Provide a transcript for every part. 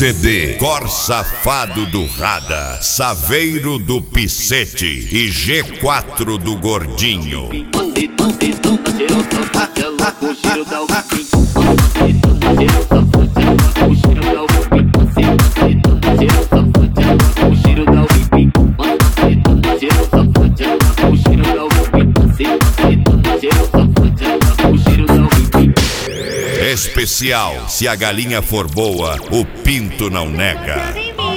CD Cor Safado do Rada, Saveiro do Picete e G4 do Gordinho. Especial, se a galinha for boa, o pinto não nega.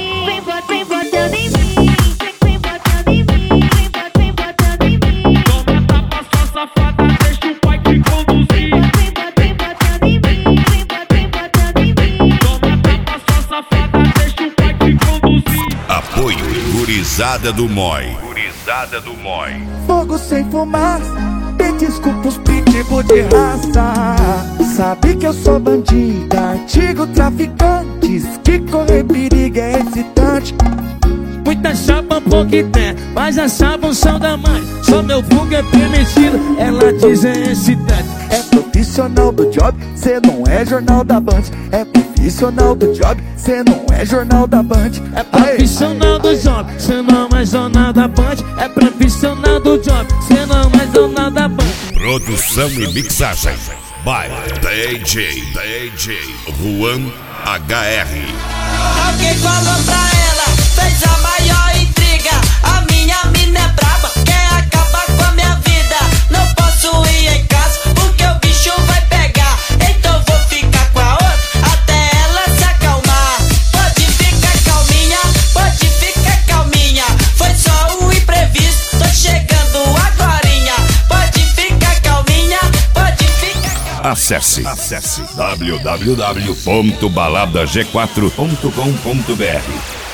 Apoio Gurizada do Moi. Gurizada do Moi. Fogo sem fumaça, tem desculpa os pitbull de raça. Sabe que eu sou bandida, antigo traficante. Que correr perigo é excitante. Muita chapa, pouco tem, mas as chapas são da mãe. Só meu fogo é permitido, ela diz é excitante. É profissional do job, cê não é jornal da Band. É profissional do job, cê não é jornal da Band. É profissional do job, cê não é jornal da Band. É profissional do job, cê não é jornal da Band. Produção e mixagem by DJ Juan HR. Alguém falou pra ela, fez a maior intriga. A minha mina é braba, quer acabar com a minha vida. Não posso ir em casa, porque o bicho vai pegar. Então vou ficar com a outra, até ela se acalmar. Pode ficar calminha, pode ficar calminha. Foi só um imprevisto, tô chegando agorinha. Pode ficar calminha, pode ficar calminha. Acesse www.baladag4.com.br